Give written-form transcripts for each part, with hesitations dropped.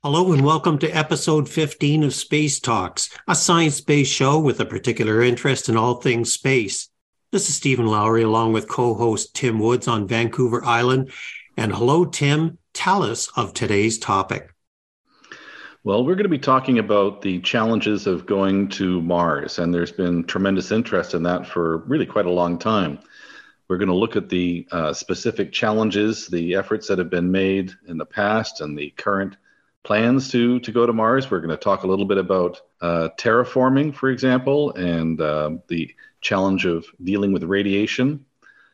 Hello and welcome to episode 15 of Space Talks, a science-based show with a particular interest in all things space. This is Stephen Lowry along with co-host Tim Woods on Vancouver Island. And hello, Tim, tell us of today's topic. Well, we're going to be talking about the challenges of going to Mars, and there's been tremendous interest in that for really quite a long time. We're going to look at the specific challenges, the efforts that have been made in the past, and the current plans to go to Mars. We're going to talk a little bit about terraforming, for example, and the challenge of dealing with radiation.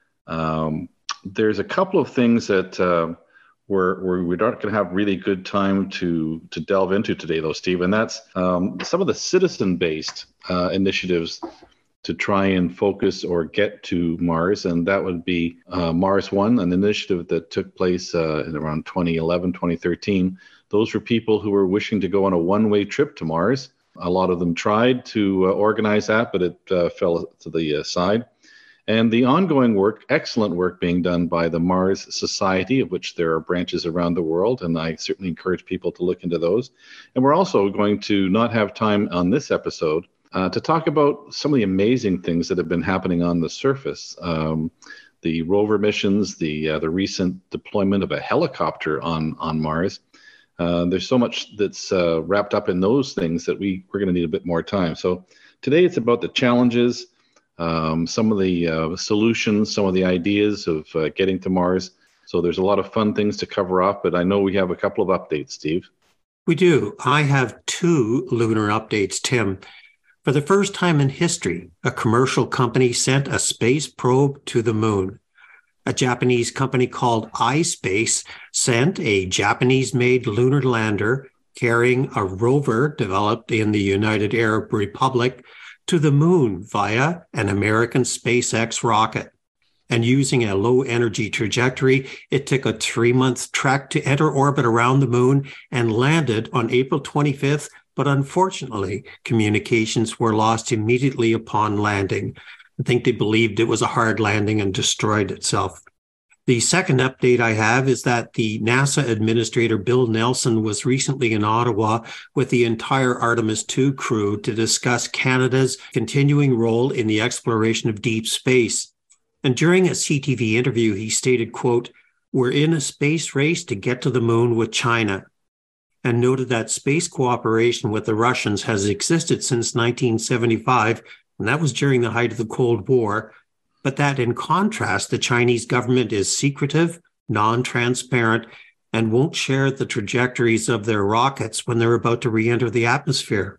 There's a couple of things that we're not going to have really good time to delve into today, though, Steve, and that's some of the citizen-based initiatives to try and focus or get to Mars, and that would be Mars One, an initiative that took place in around 2011, 2013. Those were people who were wishing to go on a one-way trip to Mars. A lot of them tried to organize that, but it fell to the side. And the ongoing work, excellent work being done by the Mars Society, of which there are branches around the world, and I certainly encourage people to look into those. And we're also going to not have time on this episode to talk about some of the amazing things that have been happening on the surface. The rover missions, the recent deployment of a helicopter on Mars. There's so much that's wrapped up in those things that we're going to need a bit more time. So today it's about the challenges, some of the solutions, some of the ideas of getting to Mars. So there's a lot of fun things to cover off, but I know we have a couple of updates, Steve. We do. I have two lunar updates, Tim. For the first time in history, a commercial company sent a space probe to the moon. A Japanese company called iSpace sent a Japanese-made lunar lander carrying a rover developed in the United Arab Republic to the moon via an American SpaceX rocket. And using a low-energy trajectory, it took a 3-month trek to enter orbit around the moon and landed on April 25th, but unfortunately, communications were lost immediately upon landing. I think they believed it was a hard landing and destroyed itself. The second update I have is that the NASA administrator Bill Nelson was recently in Ottawa with the entire Artemis II crew to discuss Canada's continuing role in the exploration of deep space. And during a CTV interview, he stated, quote, "We're in a space race to get to the moon with China," and noted that space cooperation with the Russians has existed since 1975, and that was during the height of the Cold War, but that in contrast, the Chinese government is secretive, non-transparent, and won't share the trajectories of their rockets when they're about to re-enter the atmosphere.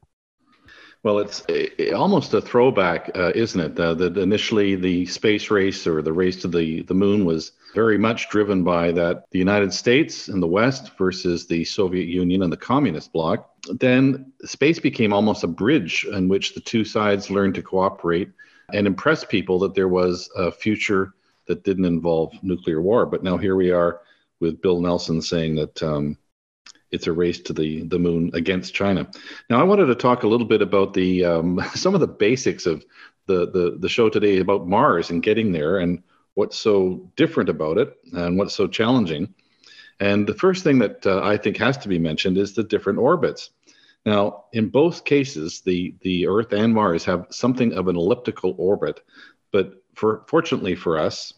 Well, it's almost a throwback, isn't it? That initially the space race or the race to the moon was very much driven by that the United States and the West versus the Soviet Union and the communist bloc. Then space became almost a bridge in which the two sides learned to cooperate and impress people that there was a future that didn't involve nuclear war. But now here we are with Bill Nelson saying that it's a race to the moon against China. Now, I wanted to talk a little bit about the some of the basics of the show today about Mars and getting there and what's so different about it and what's so challenging. And the first thing that I think has to be mentioned is the different orbits. Now, in both cases, the Earth and Mars have something of an elliptical orbit, but fortunately for us,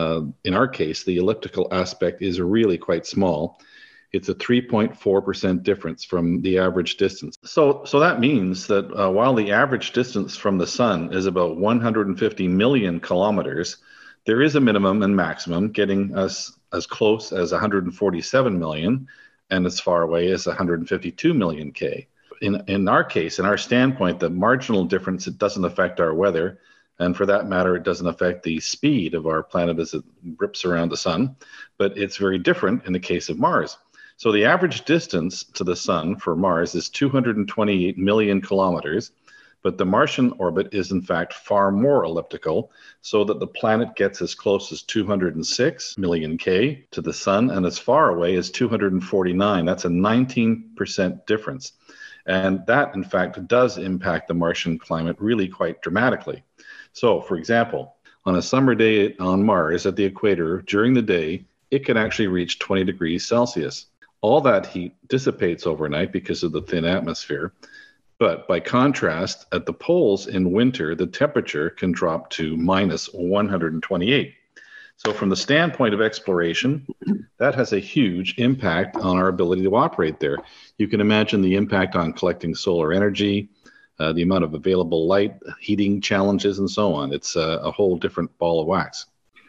in our case, the elliptical aspect is really quite small. It's a 3.4% difference from the average distance. So that means that while the average distance from the sun is about 150 million kilometers, there is a minimum and maximum getting us as close as 147 million and as far away as 152 million K. In our case, in our standpoint, the marginal difference, it doesn't affect our weather. And for that matter, it doesn't affect the speed of our planet as it rips around the sun. But it's very different in the case of Mars. So the average distance to the sun for Mars is 228 million kilometers, but the Martian orbit is in fact far more elliptical, so that the planet gets as close as 206 million K to the sun and as far away as 249. That's a 19% difference. And that, in fact, does impact the Martian climate really quite dramatically. So, for example, on a summer day on Mars at the equator, during the day, it can actually reach 20 degrees Celsius. All that heat dissipates overnight because of the thin atmosphere. But by contrast, at the poles in winter, the temperature can drop to minus 128. So, from the standpoint of exploration, that has a huge impact on our ability to operate there. You can imagine the impact on collecting solar energy, the amount of available light, heating challenges, and so on. It's a whole different ball of wax.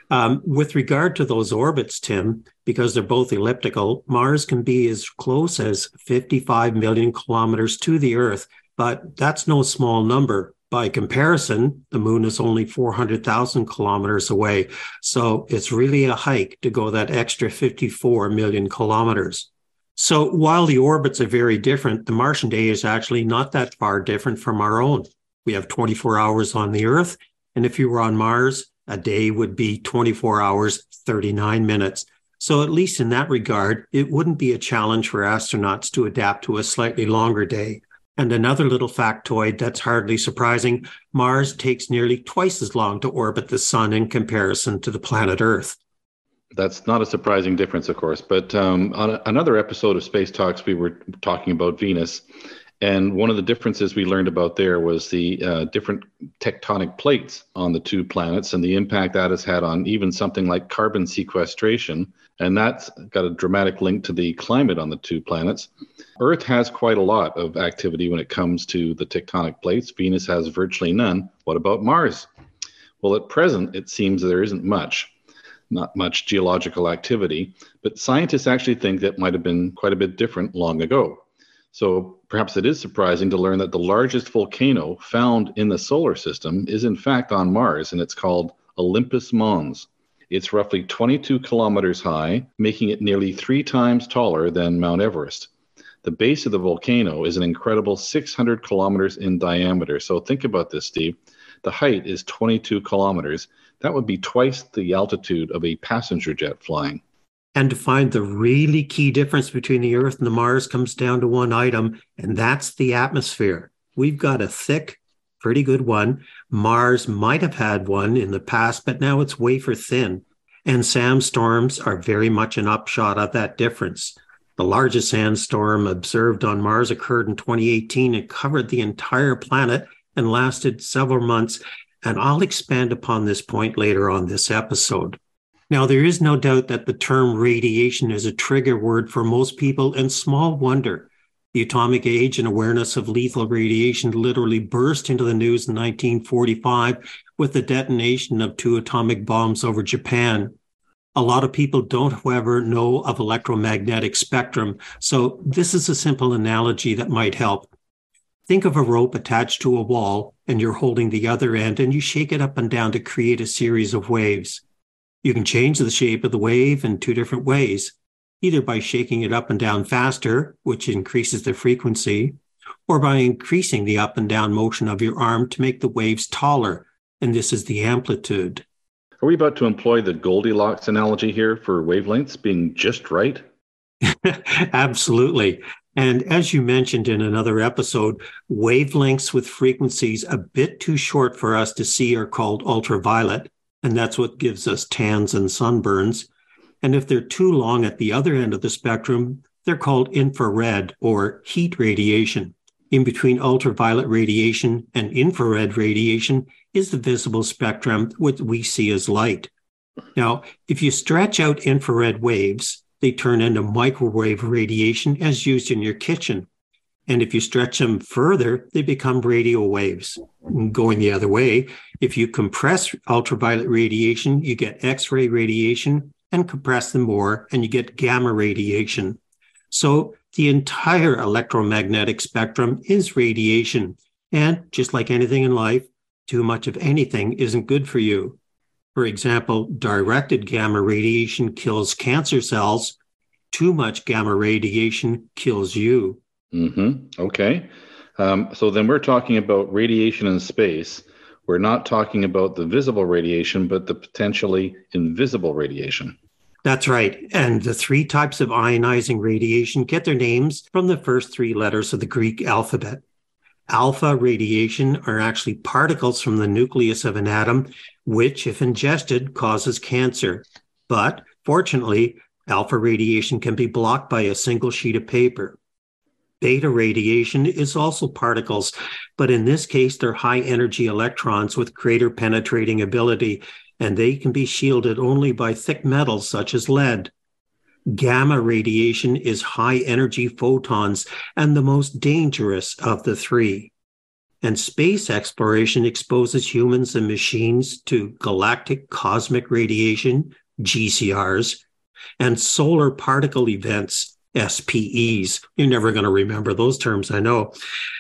With regard to those orbits, Tim, because they're both elliptical, Mars can be as close as 55 million kilometers to the Earth, but that's no small number. By comparison, the moon is only 400,000 kilometers away, so it's really a hike to go that extra 54 million kilometers. So while the orbits are very different, the Martian day is actually not that far different from our own. We have 24 hours on the Earth, and if you were on Mars, a day would be 24 hours, 39 minutes. So at least in that regard, it wouldn't be a challenge for astronauts to adapt to a slightly longer day. And another little factoid that's hardly surprising, Mars takes nearly twice as long to orbit the sun in comparison to the planet Earth. That's not a surprising difference, of course. But on another episode of Space Talks, we were talking about Venus. And one of the differences we learned about there was the different tectonic plates on the two planets and the impact that has had on even something like carbon sequestration. And that's got a dramatic link to the climate on the two planets. Earth has quite a lot of activity when it comes to the tectonic plates. Venus has virtually none. What about Mars? Well, at present, it seems there isn't much. Not much geological activity, but scientists actually think that might have been quite a bit different long ago. So perhaps it is surprising to learn that the largest volcano found in the solar system is in fact on Mars, and it's called Olympus Mons. It's roughly 22 kilometers high, making it nearly 3 times taller than Mount Everest. The base of the volcano is an incredible 600 kilometers in diameter. So think about this, Steve. The height is 22 kilometers. That would be twice the altitude of a passenger jet flying. And to find the really key difference between the Earth and the Mars comes down to one item, and that's the atmosphere. We've got a thick, pretty good one. Mars might have had one in the past, but now it's wafer thin. And sandstorms are very much an upshot of that difference. The largest sandstorm observed on Mars occurred in 2018 and covered the entire planet and lasted several months. And I'll expand upon this point later on this episode. Now, there is no doubt that the term radiation is a trigger word for most people, and small wonder. The atomic age and awareness of lethal radiation literally burst into the news in 1945 with the detonation of 2 atomic bombs over Japan. A lot of people don't, however, know of electromagnetic spectrum, so this is a simple analogy that might help. Think of a rope attached to a wall, and you're holding the other end, and you shake it up and down to create a series of waves. You can change the shape of the wave in 2 different ways, either by shaking it up and down faster, which increases the frequency, or by increasing the up and down motion of your arm to make the waves taller, and this is the amplitude. Are we about to employ the Goldilocks analogy here for wavelengths being just right? Absolutely. And as you mentioned in another episode, wavelengths with frequencies a bit too short for us to see are called ultraviolet. And that's what gives us tans and sunburns. And if they're too long at the other end of the spectrum, they're called infrared or heat radiation. In between ultraviolet radiation and infrared radiation is the visible spectrum, which we see as light. Now, if you stretch out infrared waves, they turn into microwave radiation as used in your kitchen. And if you stretch them further, they become radio waves. Going the other way, if you compress ultraviolet radiation, you get X-ray radiation, and compress them more, and you get gamma radiation. So the entire electromagnetic spectrum is radiation. And just like anything in life, too much of anything isn't good for you. For example, directed gamma radiation kills cancer cells. Too much gamma radiation kills you. Okay. So then we're talking about radiation in space. We're not talking about the visible radiation, but the potentially invisible radiation. That's right. And the 3 types of ionizing radiation get their names from the first 3 letters of the Greek alphabet. Alpha radiation are actually particles from the nucleus of an atom, which, if ingested, causes cancer. But fortunately, Alpha radiation can be blocked by a single sheet of paper. Beta radiation is also particles, but in this case, they're high-energy electrons with greater penetrating ability, and they can be shielded only by thick metals such as lead. Gamma radiation is high-energy photons and the most dangerous of the three. And space exploration exposes humans and machines to galactic cosmic radiation, GCRs, and solar particle events, SPEs. You're never going to remember those terms, I know.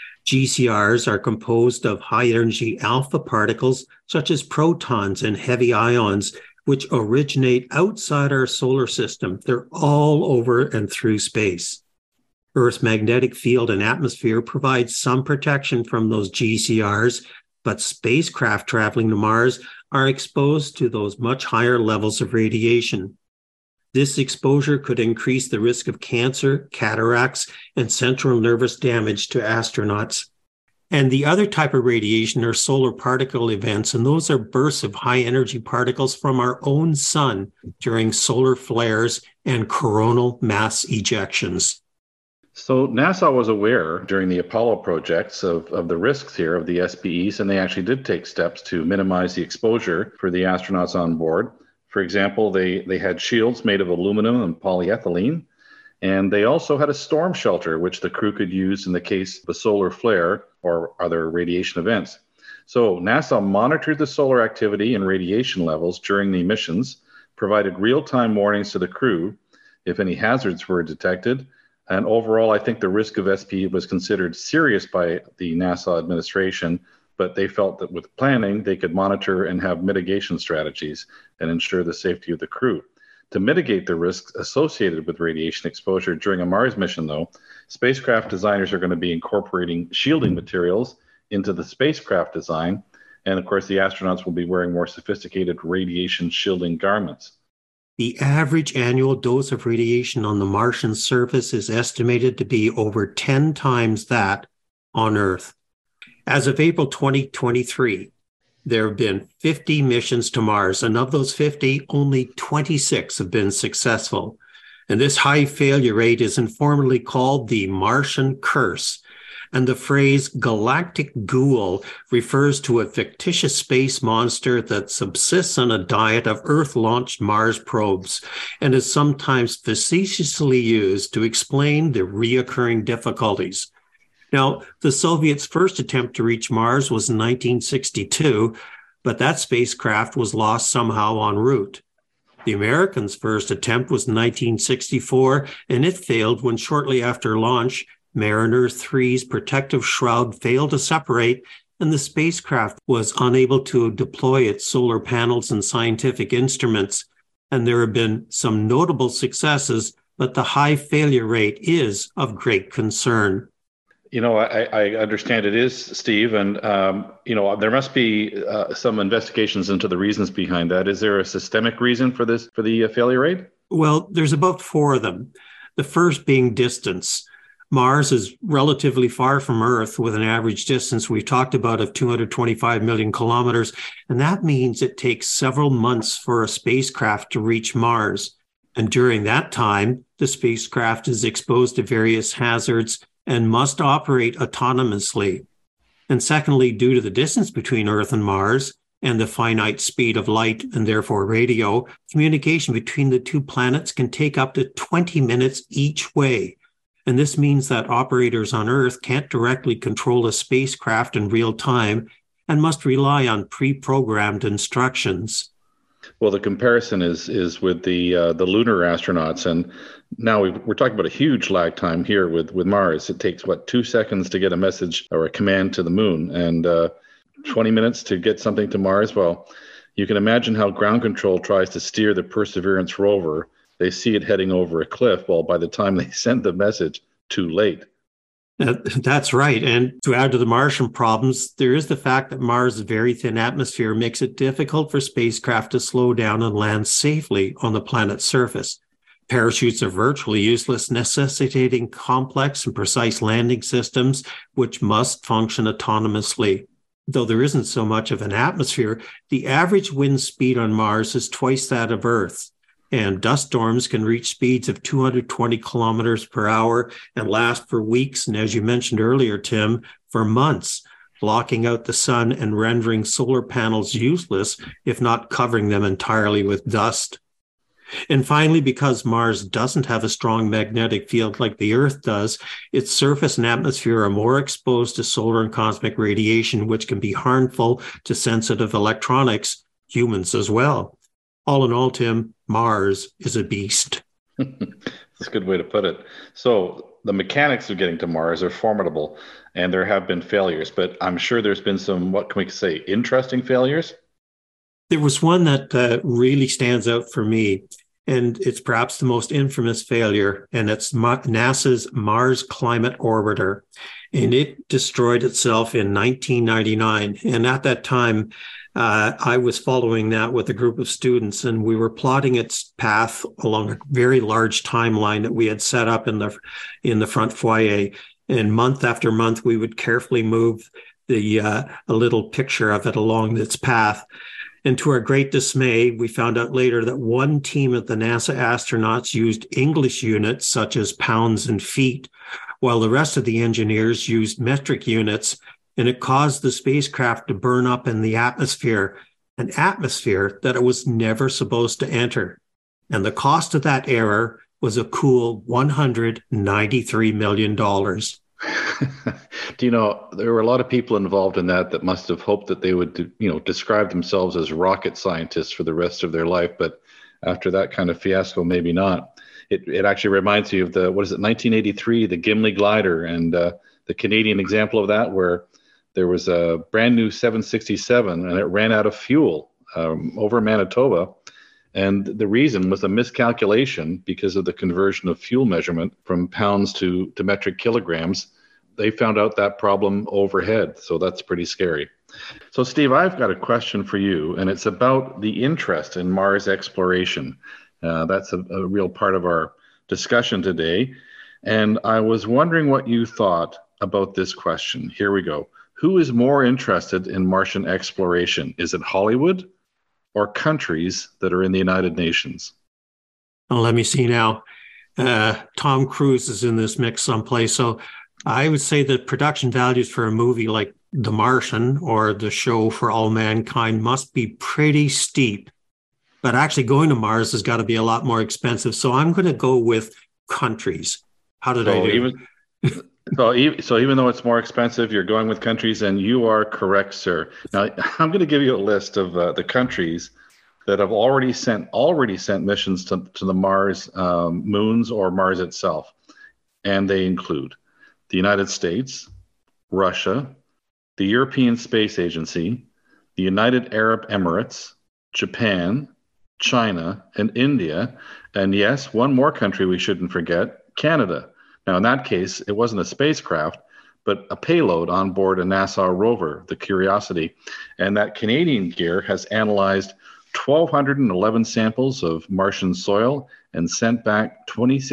GCRs are composed of high-energy alpha particles, such as protons and heavy ions, which originate outside our solar system. They're all over and through space. Earth's magnetic field and atmosphere provide some protection from those GCRs, but spacecraft traveling to Mars are exposed to those much higher levels of radiation. This exposure could increase the risk of cancer, cataracts, and central nervous damage to astronauts. And the other type of radiation are solar particle events, and those are bursts of high-energy particles from our own sun during solar flares and coronal mass ejections. So NASA was aware during the Apollo projects of the risks here of the SPEs, and they actually did take steps to minimize the exposure for the astronauts on board. For example, they had shields made of aluminum and polyethylene, and they also had a storm shelter, which the crew could use in the case of a solar flare or other radiation events. So NASA monitored the solar activity and radiation levels during the missions, provided real-time warnings to the crew if any hazards were detected. And overall, I think the risk of SPE was considered serious by the NASA administration, but they felt that with planning, they could monitor and have mitigation strategies and ensure the safety of the crew. To mitigate the risks associated with radiation exposure during a Mars mission, though, spacecraft designers are going to be incorporating shielding materials into the spacecraft design. And of course, the astronauts will be wearing more sophisticated radiation shielding garments. The average annual dose of radiation on the Martian surface is estimated to be over 10 times that on Earth. As of April 2023, there have been 50 missions to Mars, and of those 50, only 26 have been successful. And this high failure rate is informally called the Martian curse. And the phrase galactic ghoul refers to a fictitious space monster that subsists on a diet of Earth-launched Mars probes and is sometimes facetiously used to explain the reoccurring difficulties. Now, the Soviets' first attempt to reach Mars was in 1962, but that spacecraft was lost somehow en route. The Americans' first attempt was in 1964, and it failed when shortly after launch, Mariner 3's protective shroud failed to separate, and the spacecraft was unable to deploy its solar panels and scientific instruments. And there have been some notable successes, but the high failure rate is of great concern. You know, I understand it is, Steve, and, there must be some investigations into the reasons behind that. Is there a systemic reason for this, for the failure rate? Well, there's about 4 of them. The first being distance. Mars is relatively far from Earth with an average distance we've talked about of 225 million kilometers, and that means it takes several months for a spacecraft to reach Mars. And during that time, the spacecraft is exposed to various hazards and must operate autonomously. And secondly, due to the distance between Earth and Mars and the finite speed of light and therefore radio, communication between the two planets can take up to 20 minutes each way. And this means that operators on Earth can't directly control a spacecraft in real time and must rely on pre-programmed instructions. Well, the comparison is with the lunar astronauts, and now we're talking about a huge lag time here with Mars. It takes 2 seconds to get a message or a command to the moon, and 20 minutes to get something to Mars. Well, you can imagine how ground control tries to steer the Perseverance rover. They see it heading over a cliff. Well, by the time they send the message, too late. That's right. And to add to the Martian problems, there is the fact that Mars' very thin atmosphere makes it difficult for spacecraft to slow down and land safely on the planet's surface. Parachutes are virtually useless, necessitating complex and precise landing systems, which must function autonomously. Though there isn't so much of an atmosphere, the average wind speed on Mars is twice that of Earth. and dust storms can reach speeds of 220 kilometers per hour and last for weeks, and as you mentioned earlier, Tim, for months, blocking out the sun and rendering solar panels useless, if not covering them entirely with dust. And finally, because Mars doesn't have a strong magnetic field like the Earth does, its surface and atmosphere are more exposed to solar and cosmic radiation, which can be harmful to sensitive electronics, humans as well. All in all, Tim, Mars is a beast. That's a good way to put it. So the mechanics of getting to Mars are formidable, and there have been failures, but I'm sure there's been some, what can we say, interesting failures? There was one that really stands out for me, and it's perhaps the most infamous failure, and it's NASA's Mars Climate Orbiter. And it destroyed itself in 1999. And at that time, I was following that with a group of students, and we were plotting its path along a very large timeline that we had set up in the front foyer. And month after month, we would carefully move a little picture of it along its path. And to our great dismay, we found out later that one team of the NASA astronauts used English units such as pounds and feet, while the rest of the engineers used metric units, and it caused the spacecraft to burn up in the atmosphere, an atmosphere that it was never supposed to enter. And the cost of that error was a cool $193 million. Do you know, there were a lot of people involved in that must have hoped that they would, describe themselves as rocket scientists for the rest of their life. But after that kind of fiasco, maybe not. It actually reminds me of 1983, the Gimli glider, and the Canadian example of that, where there was a brand new 767 and it ran out of fuel over Manitoba. And the reason was a miscalculation because of the conversion of fuel measurement from pounds to metric kilograms. They found out that problem overhead. So that's pretty scary. So, Steve, I've got a question for you, and it's about the interest in Mars exploration. That's a real part of our discussion today. And I was wondering what you thought about this question. Here we go. Who is more interested in Martian exploration? Is it Hollywood or countries that are in the United Nations? Well, let me see now. Tom Cruise is in this mix someplace. So I would say that production values for a movie like The Martian or The Show for All Mankind must be pretty steep. But actually going to Mars has got to be a lot more expensive. So I'm going to go with countries. How did I do? So even though it's more expensive, you're going with countries, and you are correct, sir. Now, I'm going to give you a list of the countries that have already sent missions to the Mars moons or Mars itself. And they include the United States, Russia, the European Space Agency, the United Arab Emirates, Japan, China, and India. And yes, one more country we shouldn't forget, Canada. Now, in that case, it wasn't a spacecraft, but a payload on board a NASA rover, the Curiosity. And that Canadian gear has analyzed 1,211 samples of Martian soil and sent back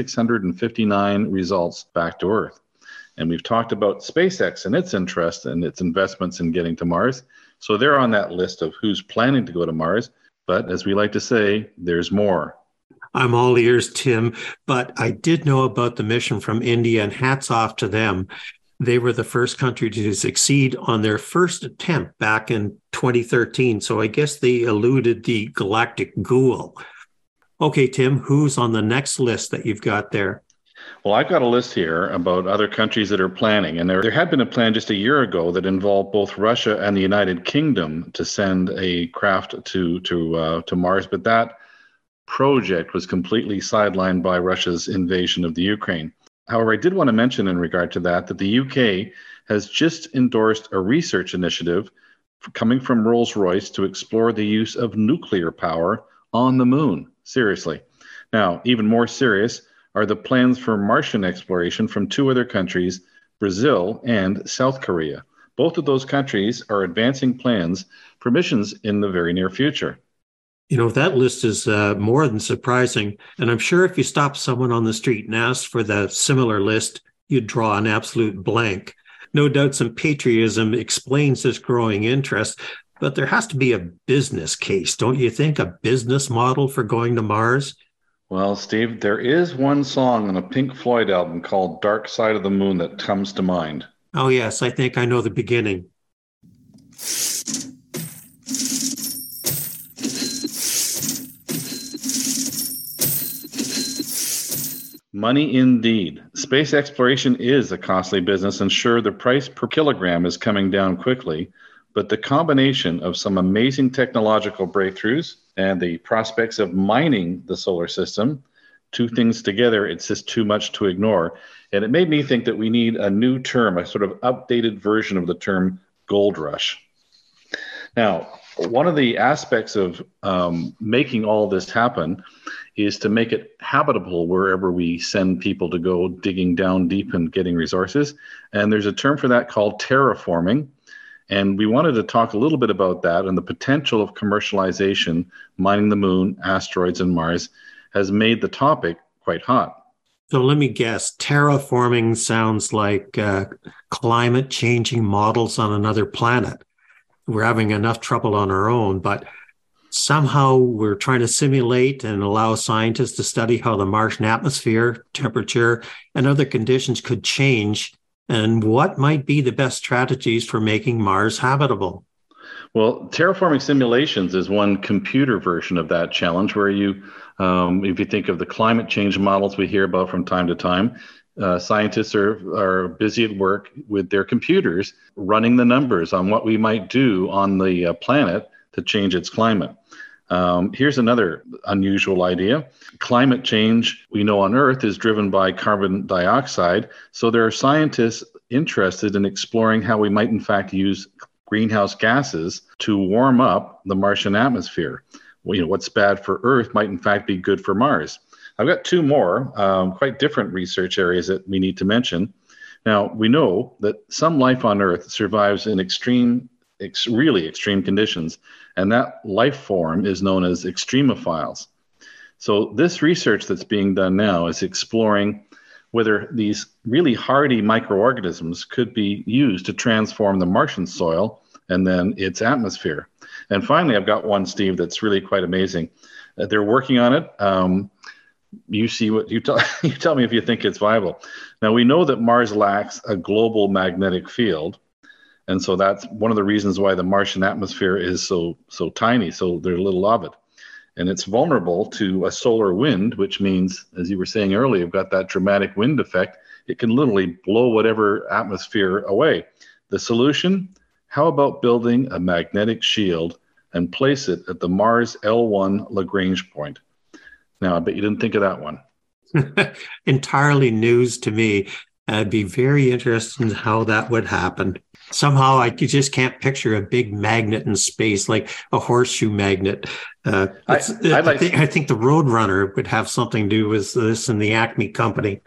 2,659 results back to Earth. And we've talked about SpaceX and its interest and its investments in getting to Mars. So they're on that list of who's planning to go to Mars. But as we like to say, there's more. I'm all ears, Tim, but I did know about the mission from India, and hats off to them. They were the first country to succeed on their first attempt back in 2013. So I guess they eluded the galactic ghoul. Okay, Tim, who's on the next list that you've got there? Well, I've got a list here about other countries that are planning. And there had been a plan just a year ago that involved both Russia and the United Kingdom to send a craft to Mars. But that project was completely sidelined by Russia's invasion of the Ukraine. However, I did want to mention in regard to that the UK has just endorsed a research initiative coming from Rolls-Royce to explore the use of nuclear power on the moon. Seriously. Now, even more serious are the plans for Martian exploration from two other countries, Brazil and South Korea. Both of those countries are advancing plans for missions in the very near future. You know, that list is more than surprising. And I'm sure if you stopped someone on the street and asked for the similar list, you'd draw an absolute blank. No doubt some patriotism explains this growing interest, but there has to be a business case, don't you think? A business model for going to Mars? Well, Steve, there is one song on a Pink Floyd album called Dark Side of the Moon that comes to mind. Oh, yes, I think I know the beginning. Money indeed. Space exploration is a costly business, and sure, the price per kilogram is coming down quickly, but the combination of some amazing technological breakthroughs and the prospects of mining the solar system, two things together, it's just too much to ignore. And it made me think that we need a new term, a sort of updated version of the term gold rush. Now, one of the aspects of making all this happen is to make it habitable wherever we send people to go digging down deep and getting resources. And there's a term for that called terraforming. And we wanted to talk a little bit about that and the potential of commercialization, mining the moon, asteroids, and Mars has made the topic quite hot. So let me guess, terraforming sounds like climate changing models on another planet. We're having enough trouble on our own, but somehow we're trying to simulate and allow scientists to study how the Martian atmosphere, temperature, and other conditions could change, and what might be the best strategies for making Mars habitable. Well, terraforming simulations is one computer version of that challenge where you, if you think of the climate change models we hear about from time to time, scientists are busy at work with their computers running the numbers on what we might do on the planet to change its climate. Here's another unusual idea. Climate change, we know on Earth, is driven by carbon dioxide. So there are scientists interested in exploring how we might in fact use greenhouse gases to warm up the Martian atmosphere. Well, what's bad for Earth might in fact be good for Mars. I've got two more quite different research areas that we need to mention. Now, we know that some life on Earth survives in really extreme conditions, and that life form is known as extremophiles. So this research that's being done now is exploring whether these really hardy microorganisms could be used to transform the Martian soil and then its atmosphere. And finally, I've got one, Steve, that's really quite amazing. They're working on it. You see what you tell me if you think it's viable. Now, we know that Mars lacks a global magnetic field. And so that's one of the reasons why the Martian atmosphere is so tiny, so there's little of it. And it's vulnerable to a solar wind, which means, as you were saying earlier, you've got that dramatic wind effect. It can literally blow whatever atmosphere away. The solution? How about building a magnetic shield and place it at the Mars L1 Lagrange point? Now, I bet you didn't think of that one. Entirely news to me. I'd be very interested in how that would happen. Somehow I just can't picture a big magnet in space, like a horseshoe magnet. I think the Roadrunner would have something to do with this and the Acme company.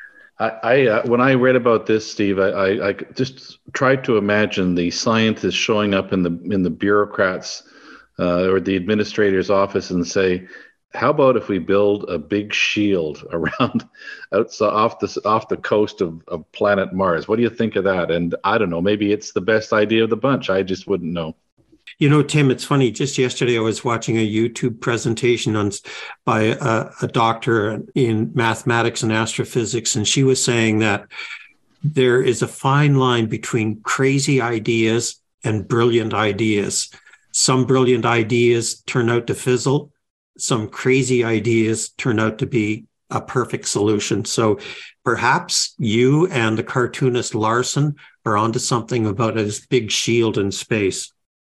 When I read about this, Steve, I just tried to imagine the scientists showing up in the bureaucrats or the administrator's office and say, how about if we build a big shield around off the coast of planet Mars? What do you think of that? And I don't know, maybe it's the best idea of the bunch. I just wouldn't know. You know, Tim, it's funny. Just yesterday, I was watching a YouTube presentation by a doctor in mathematics and astrophysics, and she was saying that there is a fine line between crazy ideas and brilliant ideas. Some brilliant ideas turn out to fizzle. Some crazy ideas turn out to be a perfect solution. So perhaps you and the cartoonist Larson are onto something about this big shield in space.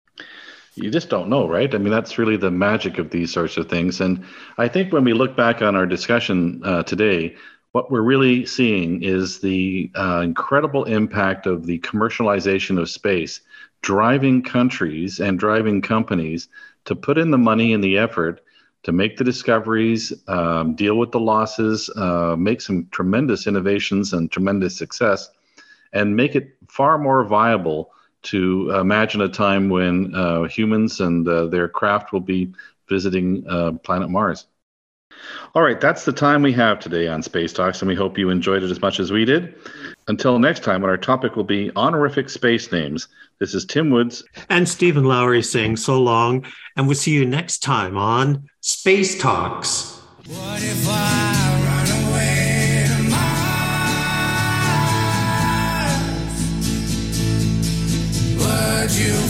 You just don't know, right? I mean, that's really the magic of these sorts of things. And I think when we look back on our discussion today, what we're really seeing is the incredible impact of the commercialization of space, driving countries and driving companies to put in the money and the effort to make the discoveries, deal with the losses, make some tremendous innovations and tremendous success, and make it far more viable to imagine a time when humans and their craft will be visiting planet Mars. All right, that's the time we have today on Space Talks, and we hope you enjoyed it as much as we did. Until next time, when our topic will be honorific space names. This is Tim Woods. And Stephen Lowry saying so long, and we'll see you next time on Space Talks. What if I run away to Mars? Would you